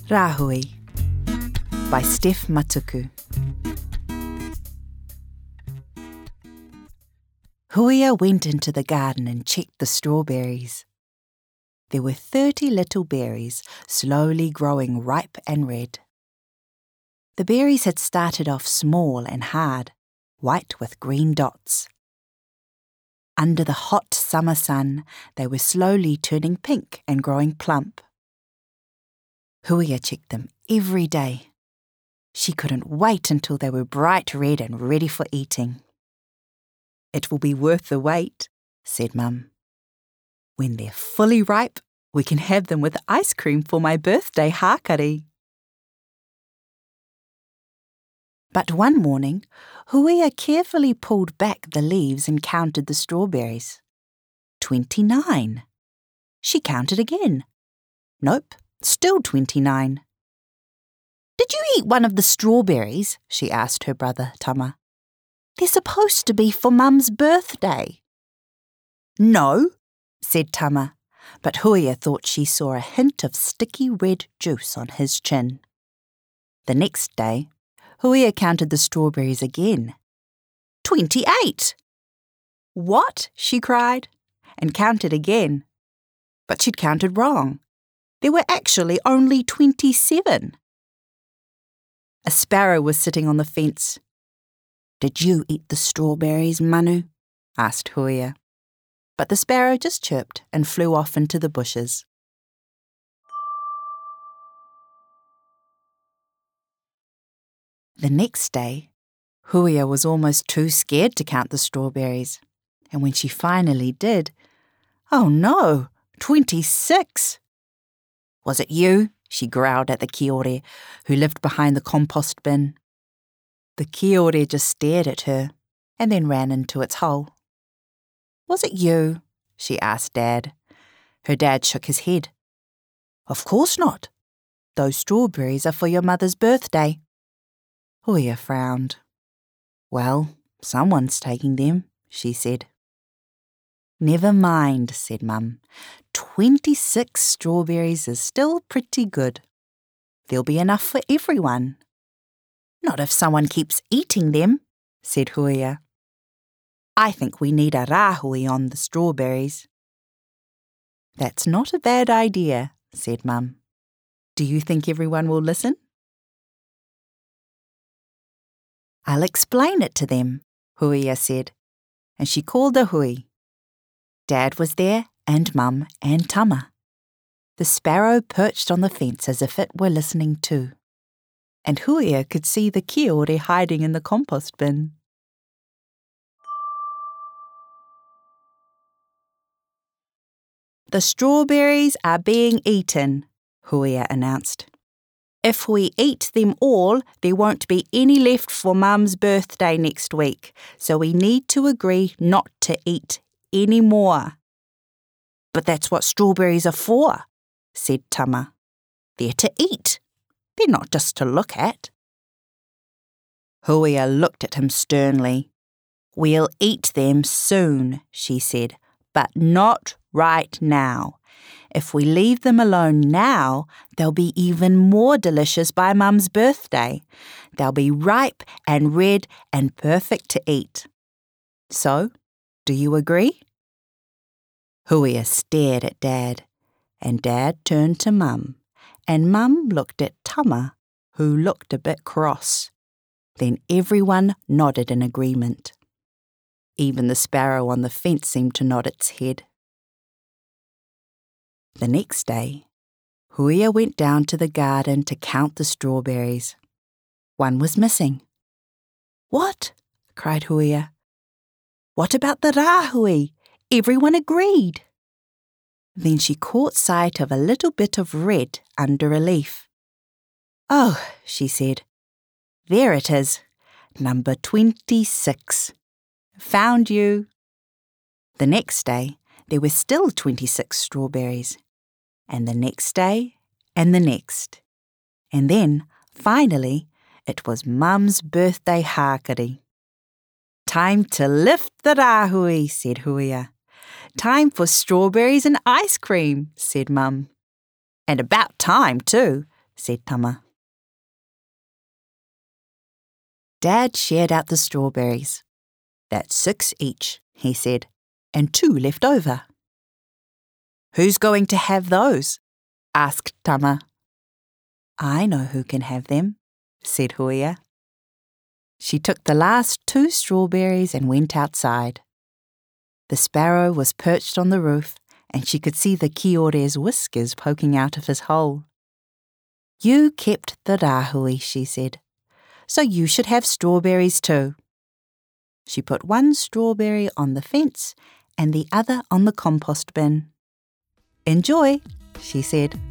Rāhui by Steph Matuku. Huia went into the garden and checked the strawberries. There were 30 little berries slowly growing ripe and red. The berries had started off small and hard, white with green dots. Under the hot summer sun, they were slowly turning pink and growing plump. Huia checked them every day. She couldn't wait until they were bright red and ready for eating. "It will be worth the wait," said Mum. "When they're fully ripe, we can have them with ice cream for my birthday hākari." But one morning, Huia carefully pulled back the leaves and counted the strawberries. 29. She counted again. Nope, still 29. "Did you eat one of the strawberries?" she asked her brother, Tama. "They're supposed to be for Mum's birthday." "No," said Tama, but Huia thought she saw a hint of sticky red juice on his chin. The next day, Huia counted the strawberries again. 28. "What?" she cried, and counted again. But she'd counted wrong. There were actually only 27. A sparrow was sitting on the fence. "Did you eat the strawberries, Manu?" asked Huia. But the sparrow just chirped and flew off into the bushes. The next day, Huia was almost too scared to count the strawberries, and when she finally did, oh no, 26! "Was it you?" she growled at the kiore, who lived behind the compost bin. The kiore just stared at her and then ran into its hole. "Was it you?" she asked Dad. Her dad shook his head. "Of course not. Those strawberries are for your mother's birthday." Huia frowned. "Well, someone's taking them," she said. "Never mind," said Mum. 26 strawberries is still pretty good. There'll be enough for everyone." "Not if someone keeps eating them," said Huia. "I think we need a rāhui on the strawberries." "That's not a bad idea," said Mum. "Do you think everyone will listen?" "I'll explain it to them," Huia said, and she called a hui. Dad was there, and Mum and Tama. The sparrow perched on the fence as if it were listening too, and Huia could see the kiore hiding in the compost bin. "The strawberries are being eaten," Huia announced. "If we eat them all, there won't be any left for Mum's birthday next week, so we need to agree not to eat any more." "But that's what strawberries are for," said Tama. "They're to eat. They're not just to look at." Huia looked at him sternly. "We'll eat them soon," she said, "but not right now. If we leave them alone now, they'll be even more delicious by Mum's birthday. They'll be ripe and red and perfect to eat. So, do you agree?" Huia stared at Dad, and Dad turned to Mum, and Mum looked at Tama, who looked a bit cross. Then everyone nodded in agreement. Even the sparrow on the fence seemed to nod its head. The next day, Huia went down to the garden to count the strawberries. One was missing. "What?" cried Huia. "What about the rāhui? Everyone agreed." Then she caught sight of a little bit of red under a leaf. "Oh," she said, "there it is, number 26. Found you." The next day, there were still 26 strawberries, and the next day, and the next. And then, finally, it was Mum's birthday hākari. "Time to lift the rāhui," said Huia. "Time for strawberries and ice cream," said Mum. "And about time too," said Tama. Dad shared out the strawberries. That's 6 each, he said, and 2 left over. Who's going to have those? Asked Tama. I know who can have them, said Huia. She took the last 2 strawberries and went outside. The sparrow was perched on the roof, and she could see the Kiore's whiskers poking out of his hole. You kept the rāhui, she said, so you should have strawberries too. She put 1 strawberry on the fence and the other on the compost bin. Enjoy, she said.